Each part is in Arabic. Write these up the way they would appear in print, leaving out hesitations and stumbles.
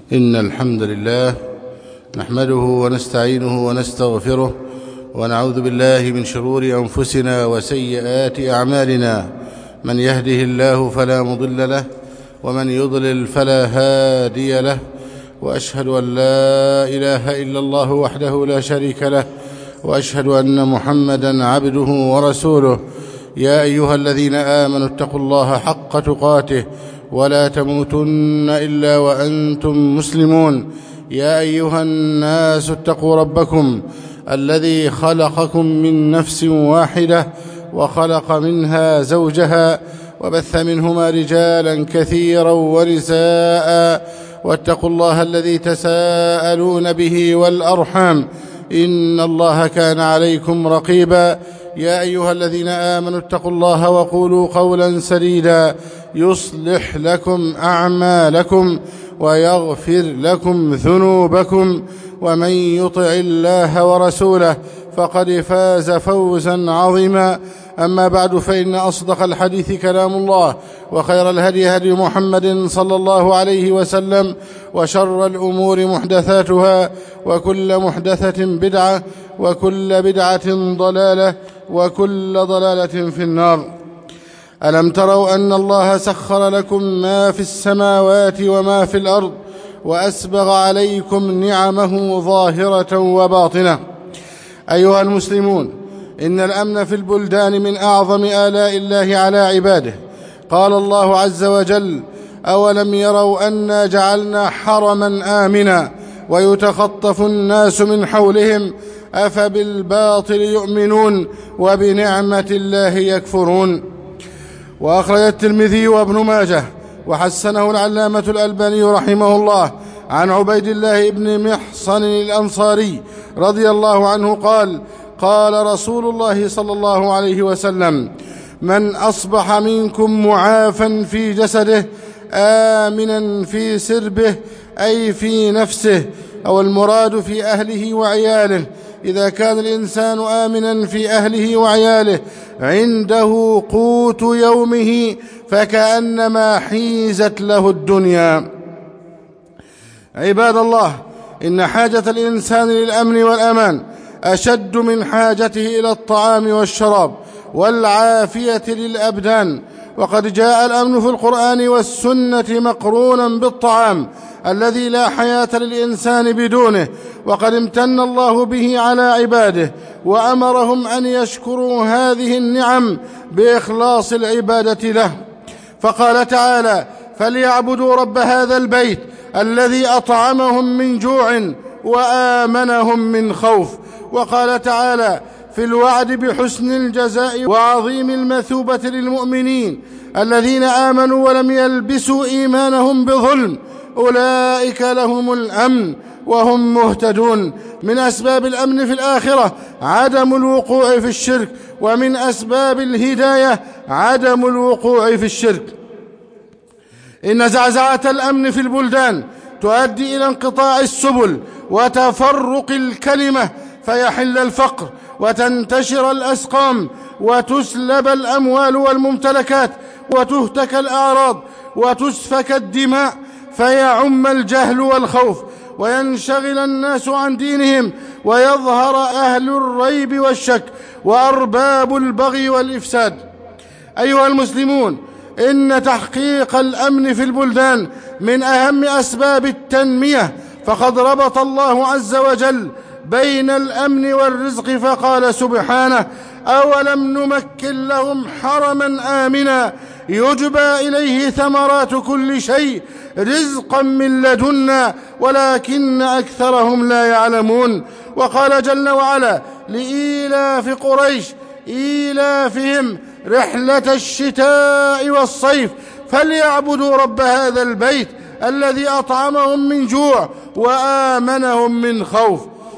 إن الحمد لله نحمده ونستعينه ونستغفره ونعوذ بالله من شرور أنفسنا وسيئات أعمالنا. من يهده الله فلا مضل له ومن يضلل فلا هادي له، وأشهد أن لا إله إلا الله وحده لا شريك له، وأشهد أن محمدا عبده ورسوله. يا أيها الذين آمنوا اتقوا الله حق تقاته ولا تموتن إلا وأنتم مسلمون. يا أيها الناس اتقوا ربكم الذي خلقكم من نفس واحدة وخلق منها زوجها وبث منهما رجالا كثيرا ونساء، واتقوا الله الذي تساءلون به والأرحام إن الله كان عليكم رقيبا. يا أيها الذين آمنوا اتقوا الله وقولوا قولا سديدا يصلح لكم أعمالكم ويغفر لكم ذنوبكم، ومن يطع الله ورسوله فقد فاز فوزا عظيما. أما بعد، فإن أصدق الحديث كلام الله، وخير الهدي هدي محمد صلى الله عليه وسلم، وشر الأمور محدثاتها، وكل محدثة بدعة، وكل بدعة ضلالة، وكل ضلالة في النار. ألم تروا أن الله سخر لكم ما في السماوات وما في الأرض وأسبغ عليكم نعمه ظاهرة وباطنة؟ أيها المسلمون، إن الأمن في البلدان من أعظم آلاء الله على عباده. قال الله عز وجل: أولم يروا أنا جعلنا حرما آمنا ويتخطف الناس من حولهم أفبالباطل يؤمنون وبنعمة الله يكفرون. وأخرج الترمذي وابن ماجه وحسنه العلامة الألباني رحمه الله عن عبيد الله بن محصن الأنصاري رضي الله عنه قال: قال رسول الله صلى الله عليه وسلم: من أصبح منكم معافا في جسده آمنا في سربه، أي في نفسه، أو المراد في أهله وعياله. إذا كان الإنسان آمنا في أهله وعياله عنده قوت يومه فكأنما حيزت له الدنيا. عباد الله، إن حاجة الإنسان للأمن والأمان أشد من حاجته إلى الطعام والشراب والعافية للأبدان. وقد جاء الأمن في القرآن والسنة مقرونا بالطعام الذي لا حياة للإنسان بدونه، وقد امتن الله به على عباده وأمرهم أن يشكروا هذه النعم بإخلاص العبادة له. فقال تعالى: فليعبدوا رب هذا البيت الذي أطعمهم من جوع وآمنهم من خوف. وقال تعالى في الوعد بحسن الجزاء وعظيم المثوبة للمؤمنين الذين آمنوا ولم يلبسوا إيمانهم بظلم أولئك لهم الأمن وهم مهتدون. من أسباب الأمن في الآخرة عدم الوقوع في الشرك، ومن أسباب الهداية عدم الوقوع في الشرك. إن زعزعة الأمن في البلدان تؤدي إلى انقطاع السبل وتفرق الكلمة، فيحل الفقر وتنتشر الأسقام وتسلب الأموال والممتلكات وتهتك الأعراض وتسفك الدماء، فيعم الجهل والخوف وينشغل الناس عن دينهم، ويظهر أهل الريب والشك وأرباب البغي والإفساد. أيها المسلمون، إن تحقيق الأمن في البلدان من أهم أسباب التنمية، فقد ربط الله عز وجل بين الأمن والرزق فقال سبحانه: أولم نمكن لهم حرما آمنا يجبى إليه ثمرات كل شيء رزقا من لدنا ولكن أكثرهم لا يعلمون. وقال جل وعلا لإيلاف قريش إيلافهم رحلة الشتاء والصيف فليعبدوا رب هذا البيت الذي أطعمهم من جوع وآمنهم من خوف.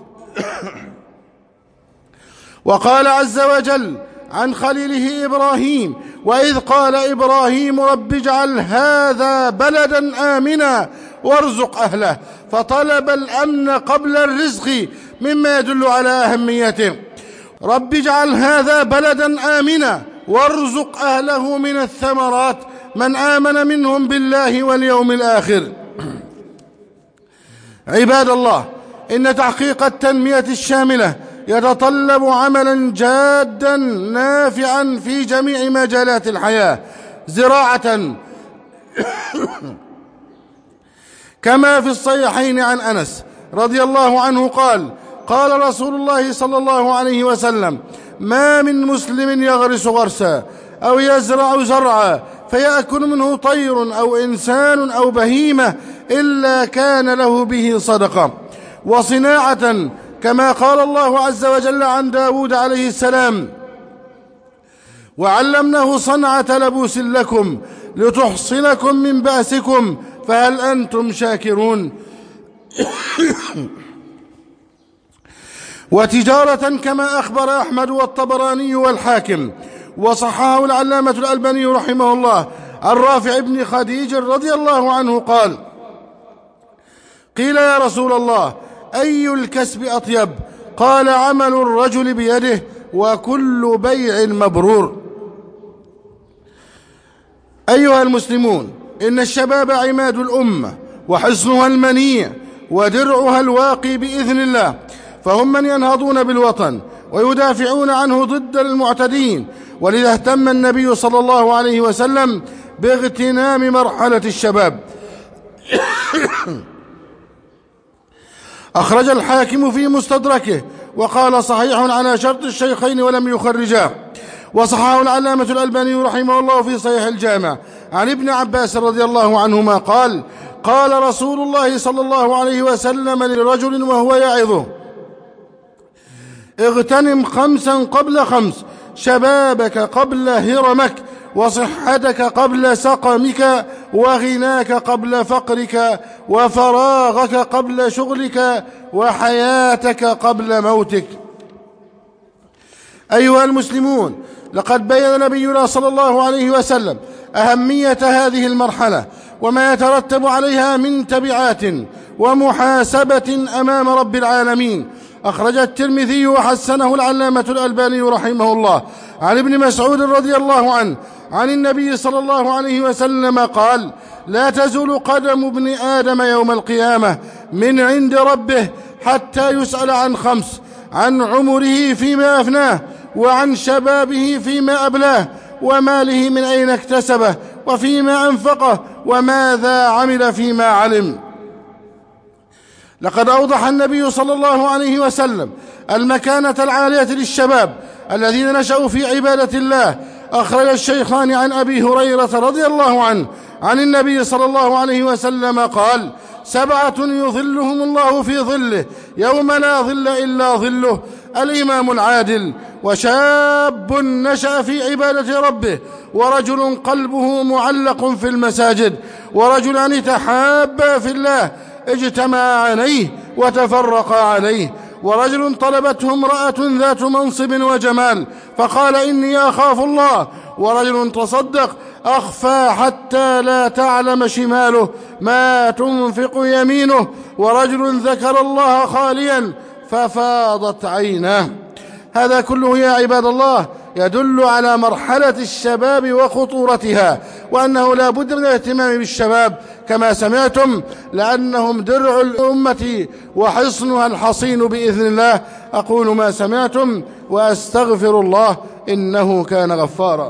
وقال عز وجل عن خليله إبراهيم: وإذ قال إبراهيم رب اجعل هذا بلدا آمنا وارزق أهله، فطلب الأمن قبل الرزق مما يدل على أهميته. رب اجعل هذا بلدا آمنا وارزق أهله من الثمرات من آمن منهم بالله واليوم الآخر. عباد الله، إن تحقيق التنمية الشاملة يتطلب عملا جادا نافعا في جميع مجالات الحياة زراعة كما في الصحيحين عن أنس رضي الله عنه قال: قال رسول الله صلى الله عليه وسلم: ما من مسلم يغرس غرسا أو يزرع زرعا فيأكل منه طير أو إنسان أو بهيمة إلا كان له به صدقة وصناعة، كما قال الله عز وجل عن داود عليه السلام: وعلمناه صنعة لبوس لكم لتحصنكم من بأسكم فهل أنتم شاكرون. وتجارة، كما أخبر أحمد والطبراني والحاكم وصححه العلامة الألباني رحمه الله عن رافع بن خديج رضي الله عنه قال: قيل يا رسول الله أي الكسب أطيب؟ قال: عمل الرجل بيده وكل بيع مبرور. أيها المسلمون، إن الشباب عماد الأمة وحصنها المنيع ودرعها الواقي بإذن الله، فهم من ينهضون بالوطن ويدافعون عنه ضد المعتدين، ولذا اهتم النبي صلى الله عليه وسلم باغتنام مرحلة الشباب. أخرج الحاكم في مستدركه وقال: صحيح على شرط الشيخين ولم يخرجاه، وصححه العلامة الألباني رحمه الله في صحيح الجامع عن ابن عباس رضي الله عنهما قال: قال رسول الله صلى الله عليه وسلم لرجل وهو يعظه: اغتنم 5 قبل 5، شبابك قبل هرمك، وصحتك قبل سقمك، وغناك قبل فقرك، وفراغك قبل شغلك، وحياتك قبل موتك. أيها المسلمون، لقد بيّن نبينا صلى الله عليه وسلم أهمية هذه المرحلة وما يترتب عليها من تبعات ومحاسبة أمام رب العالمين. أخرج الترمذي وحسنه العلامة الألباني رحمه الله عن ابن مسعود رضي الله عنه عن النبي صلى الله عليه وسلم قال: لا تزول قدم ابن آدم يوم القيامة من عند ربه حتى يسأل عن 5: عن عمره فيما أفناه، وعن شبابه فيما أبلاه، وماله من أين اكتسبه، وفيما أنفقه، وماذا عمل فيما علم. لقد أوضح النبي صلى الله عليه وسلم المكانة العالية للشباب الذين نشأوا في عبادة الله. أخرج الشيخان عن أبي هريرة رضي الله عنه عن النبي صلى الله عليه وسلم قال: 7 يظلهم الله في ظله يوم لا ظل إلا ظله: الإمام العادل، وشاب نشأ في عبادة ربه، ورجل قلبه معلق في المساجد، ورجلان تحابا في الله اجتمعا عليه وتفرقا عليه، ورجل طلبته امرأة ذات منصب وجمال فقال: إني أخاف الله، ورجل تصدق أخفى حتى لا تعلم شماله ما تنفق يمينه، ورجل ذكر الله خاليا ففاضت عيناه. هذا كله يا عباد الله يدل على مرحلة الشباب وخطورتها، وأنه لا بد من الاهتمام بالشباب كما سمعتم، لأنهم درع الأمة وحصنها الحصين بإذن الله. أقول ما سمعتم وأستغفر الله إنه كان غفارا.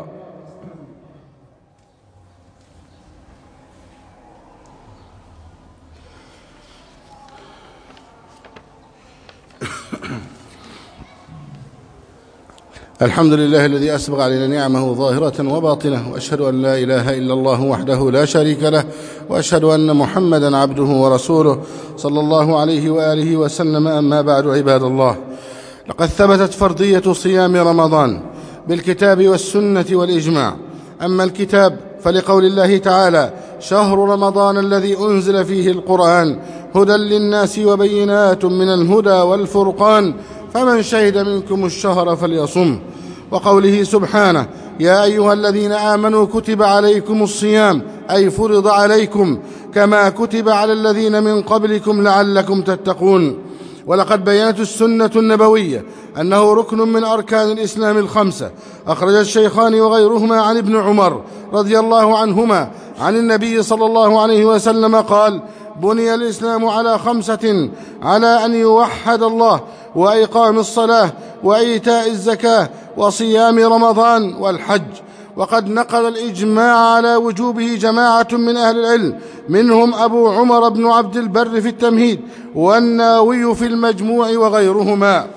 الحمد لله الذي أسبغ علينا نعمه ظاهرة وباطنة، وأشهد أن لا إله إلا الله وحده لا شريك له، وأشهد أن محمدا عبده ورسوله صلى الله عليه وآله وسلم. أما بعد، عباد الله، لقد ثبتت فرضية صيام رمضان بالكتاب والسنة والإجماع. أما الكتاب فلقول الله تعالى: شهر رمضان الذي أنزل فيه القرآن هدى للناس وبينات من الهدى والفرقان فمن شهد منكم الشهر فليصم. وقوله سبحانه: يا أيها الذين آمنوا كتب عليكم الصيام، أي فرض عليكم كما كتب على الذين من قبلكم لعلكم تتقون. ولقد بينت السنة النبوية أنه ركن من أركان الإسلام 5. أخرج الشيخان وغيرهما عن ابن عمر رضي الله عنهما عن النبي صلى الله عليه وسلم قال: بني الإسلام على 5: على أن يوحد الله، وإقام الصلاة، وإيتاء الزكاة، وصيام رمضان، والحج. وقد نقل الإجماع على وجوبه جماعة من أهل العلم، منهم أبو عمر بن عبد البر في التمهيد، والنووي في المجموع، وغيرهما.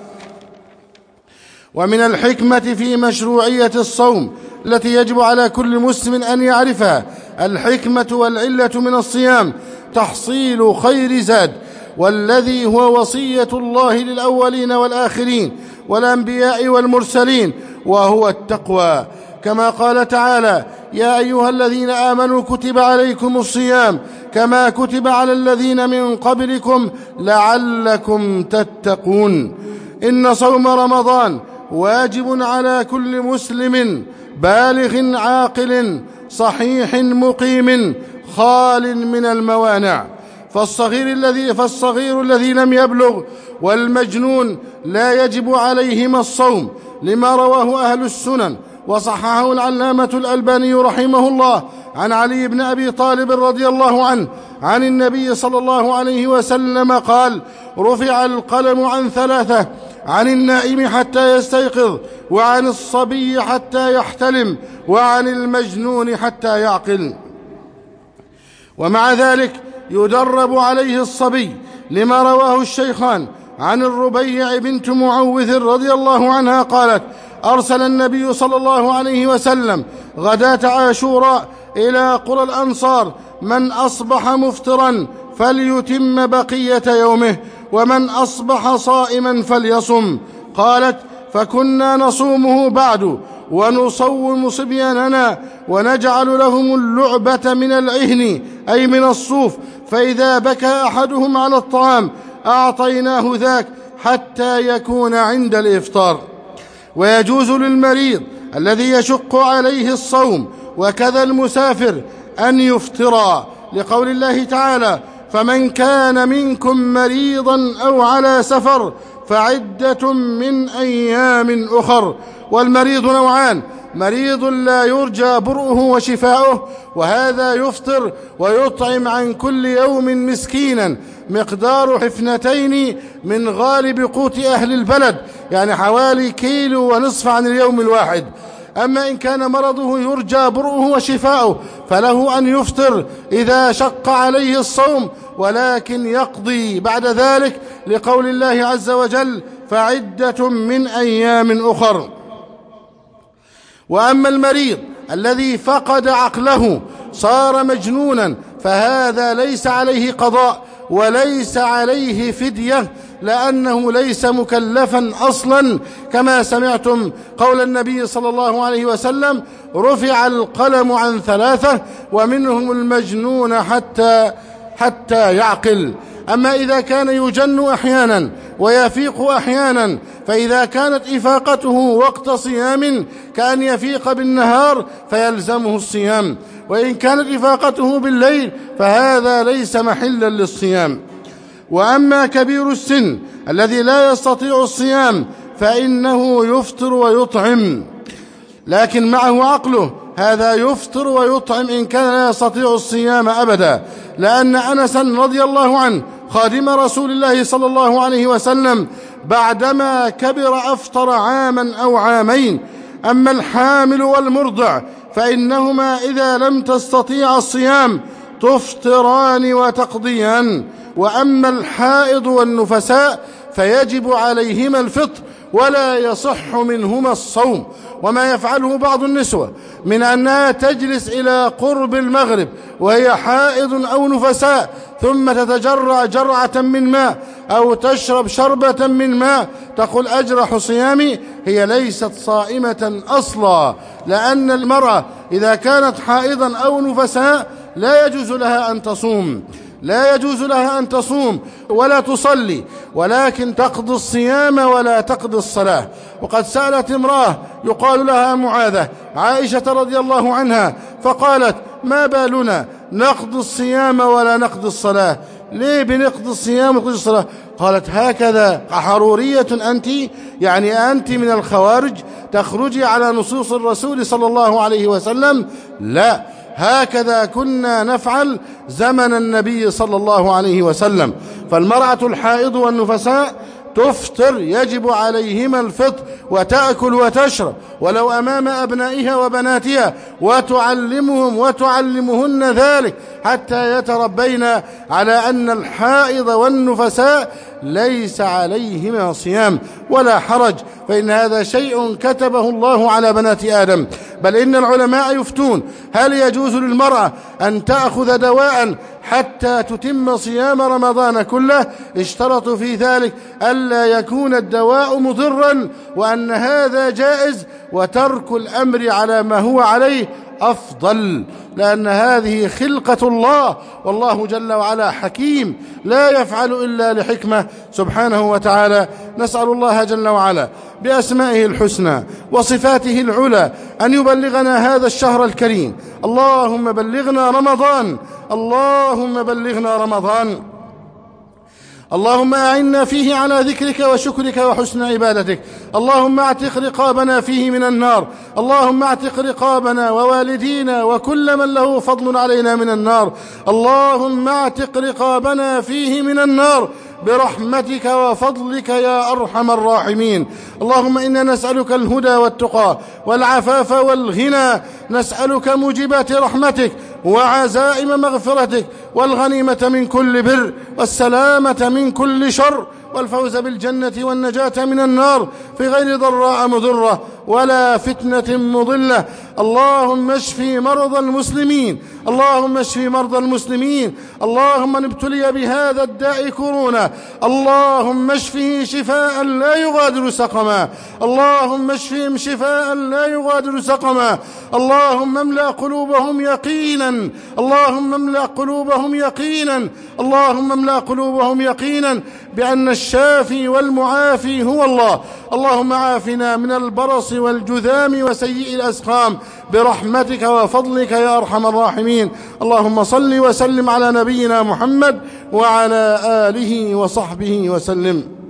ومن الحكمة في مشروعية الصوم التي يجب على كل مسلم أن يعرفها الحكمة والعلة من الصيام تحصيل خير زاد، والذي هو وصية الله للأولين والآخرين والأنبياء والمرسلين، وهو التقوى، كما قال تعالى: يا أيها الذين آمنوا كتب عليكم الصيام كما كتب على الذين من قبلكم لعلكم تتقون. إن صوم رمضان واجب على كل مسلم بالغ عاقل صحيح مقيم خال من الموانع، فالصغير الذي لم يبلغ والمجنون لا يجب عليهما الصوم، لما رواه أهل السنن وصححه العلامة الألباني رحمه الله عن علي بن أبي طالب رضي الله عنه عن النبي صلى الله عليه وسلم قال: رفع القلم عن 3: عن النائم حتى يستيقظ، وعن الصبي حتى يحتلم، وعن المجنون حتى يعقل. ومع ذلك يدرب عليه الصبي، لما رواه الشيخان عن الربيع بنت معوذ رضي الله عنها قالت: أرسل النبي صلى الله عليه وسلم غداة عاشوراء إلى قرى الأنصار: من أصبح مفطرا فليتم بقية يومه، ومن أصبح صائما فليصم. قالت: فكنا نصومه بعد، ونصوم صبياننا، ونجعل لهم اللعبة من العهن أي من الصوف، فإذا بكى أحدهم على الطعام أعطيناه ذاك حتى يكون عند الإفطار. ويجوز للمريض الذي يشق عليه الصوم وكذا المسافر أن يفطرا، لقول الله تعالى: فمن كان منكم مريضا أو على سفر فعدة من أيام أخر. والمريض نوعان: مريض لا يرجى برؤه وشفاؤه، وهذا يفطر ويطعم عن كل يوم مسكينا مقدار 2 من غالب قوت أهل البلد، يعني حوالي 1.5 كيلو عن اليوم الواحد. أما إن كان مرضه يرجى برؤه وشفاؤه فله أن يفطر إذا شق عليه الصوم، ولكن يقضي بعد ذلك، لقول الله عز وجل: فعدة من أيام أخر. وأما المريض الذي فقد عقله صار مجنونا فهذا ليس عليه قضاء وليس عليه فدية، لأنه ليس مكلفا أصلا، كما سمعتم قول النبي صلى الله عليه وسلم: رفع القلم عن 3 ومنهم المجنون حتى يعقل. أما إذا كان يجن أحيانا ويفيق أحيانا، فإذا كانت إفاقته وقت صيام كأن يفيق بالنهار فيلزمه الصيام، وإن كانت إفاقته بالليل فهذا ليس محلا للصيام. وأما كبير السن الذي لا يستطيع الصيام فإنه يفطر ويطعم، لكن معه عقله، هذا يفطر ويطعم إن كان لا يستطيع الصيام أبدا، لأن أنسا رضي الله عنه خادم رسول الله صلى الله عليه وسلم بعدما كبر أفطر 1 عاما أو 2 عامين. أما الحامل والمرضع فإنهما إذا لم تستطيع الصيام تفطران وتقضيان. وأما الحائض والنفساء فيجب عليهما الفطر ولا يصح منهما الصوم. وما يفعله بعض النسوة من أنها تجلس إلى قرب المغرب وهي حائض أو نفساء، ثم تتجرع جرعة من ماء أو تشرب شربة من ماء، تقول: أجرح صيامي، هي ليست صائمة أصلا، لأن المرأة إذا كانت حائضا أو نفساء لا يجوز لها أن تصوم ولا تصلي، ولكن تقضي الصيام ولا تقضي الصلاة. وقد سألت امرأة يقال لها معاذة عائشة رضي الله عنها فقالت: ما بالنا نقضي الصيام ولا نقضي الصلاة؟ ليه بنقضي الصيام ونقضي الصلاة؟ قالت: هكذا حرورية أنت؟ يعني أنت من الخوارج تخرجي على نصوص الرسول صلى الله عليه وسلم؟ لا، هكذا كنا نفعل زمن النبي صلى الله عليه وسلم. فالمرأة الحائض والنفساء تفطر، يجب عليهما الفطر، وتأكل وتشرب ولو أمام أبنائها وبناتها، وتعلمهم وتعلمهن ذلك حتى يتربين على أن الحائض والنفساء ليس عليهما صيام ولا حرج، فإن هذا شيء كتبه الله على بنات آدم. بل إن العلماء يفتون هل يجوز للمرأة أن تأخذ دواء حتى تتم صيام رمضان كله؟ اشترطوا في ذلك ألا يكون الدواء مضرا، وأن هذا جائز، وترك الأمر على ما هو عليه أفضل، لأن هذه خلقة الله، والله جل وعلا حكيم لا يفعل إلا لحكمة سبحانه وتعالى. نسأل الله جل وعلا بأسمائه الحسنى وصفاته العلى أن يبلغنا هذا الشهر الكريم. اللهم بلغنا رمضان، اللهم بلغنا رمضان. اللهم أعنا فيه على ذكرك وشكرك وحسن عبادتك. اللهم اعتق رقابنا فيه من النار، اللهم اعتق رقابنا ووالدينا وكل من له فضل علينا من النار. اللهم اعتق رقابنا فيه من النار برحمتك وفضلك يا أرحم الراحمين. اللهم إنا نسألك الهدى والتقى والعفاف والغنى، نسألك موجبات رحمتك وعزائم مغفرتك والغنيمة من كل بر والسلامة من كل شر والفوز بالجنة والنجاة من النار في غير ضراء مضرة ولا فتنة مضلة. اللهم اشفي مرضى المسلمين، اللهم اشفي مرضى المسلمين. اللهم من ابتلي بهذا الداء كورونا اللهم اشفه شفاء لا يغادر سقما، اللهم اشفهم شفاء لا يغادر سقما. اللهم املأ قلوبهم يقينا، اللهم املأ قلوبهم يقينا، اللهم املأ قلوبهم يقينا بأن الشافي والمعافي هو الله. اللهم عافنا من البرص والجذام وسيء الأسقام برحمتك وفضلك يا أرحم الراحمين. اللهم صل وسلم على نبينا محمد وعلى آله وصحبه وسلم.